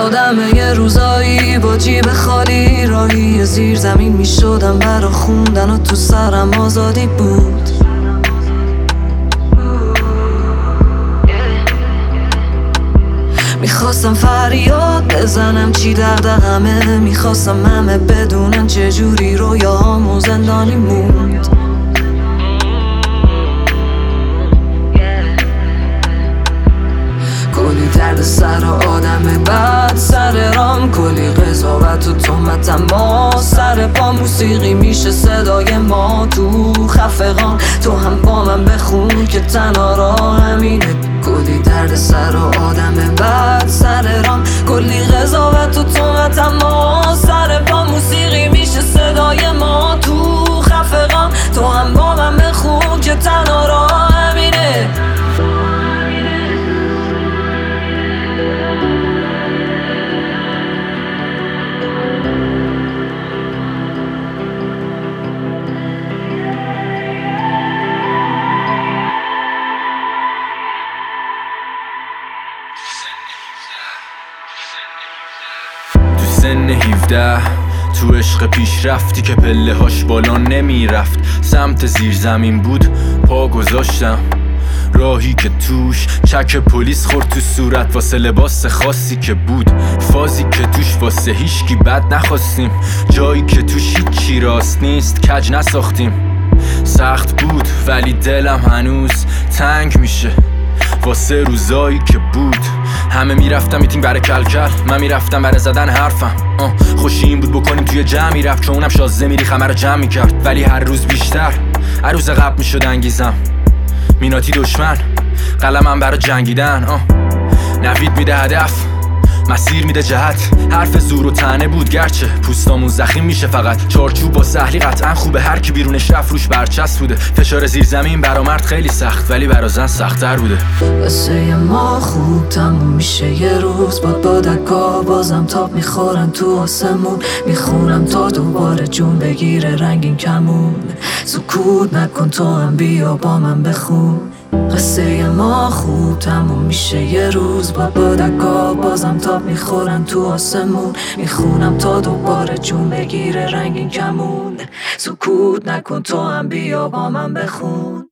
یادم یه روزایی با جیب خالی راهی زیر زمین می شدم برا خوندن و تو سرم آزادی بود. میخواستم فریاد بزنم چی دغدغمه، میخواستم همه بدونن چجوری رویاهامو زندانی موند. کلی درد سر و آدم بعد سر رام، کلی قضاوت و تهمت، اما سر پا موسیقی میشه صدای ما تو خفقان. تو هم با من بخون که تنها راه همینه. کلی درد سر و آدم بعد سر رام، کلی قضاوت و تهمت، اما سر پا موسیقی میشه صدای ما تو خفقان. تو هم با من بخون که تنها راه همینه. سن 17 تو عشق پیش رفتی که پله هاش بالا نمی رفت. سمت زیر زمین بود پا گذاشتم، راهی که توش چک پلیس خورد تو صورت واسه لباس خاصی که بود، فازی که توش واسه هیچکی بد نخواستیم، جایی که توش هیچی راست نیست کج نساختیم. سخت بود ولی دلم هنوز تنگ میشه واسه روزایی که بود. همه میرفتم میتینگ برای کلکل، من میرفتم برای زدن حرفم. خوشی این بود بکنیم توی جمعی رفت، چون اونم شازده میری خمه رو جمع میکرد. ولی هر روز بیشتر هر روز قبل میشد انگیزم، میناتی دشمن قلمم برای جنگیدن. نوید میده هدف، مسیر میده جهت، حرف زور و طعنه بود گرچه پوستامون زخیم میشه فقط. چارچوب با سهلی قطعا خوبه، هر کی بیرونش رفت روش برچسب بوده. فشار زیر زمین برا مرد خیلی سخت ولی برا زن سخت‌تر بوده. واسه ما خوب تموم میشه یه روز، با دکا بازم تاب میخورن تو آسمون. میخونم تا دوباره جون بگیره رنگین کمون. سکوت نکن تو هم بیا با من بخون. قصه ما خوب تموم میشه یه روز، با دکا بازم تاب میخورن تو آسمون. میخونم تا دوباره جون بگیره رنگین کمون. سکوت نکن تو هم بیا با من بخون.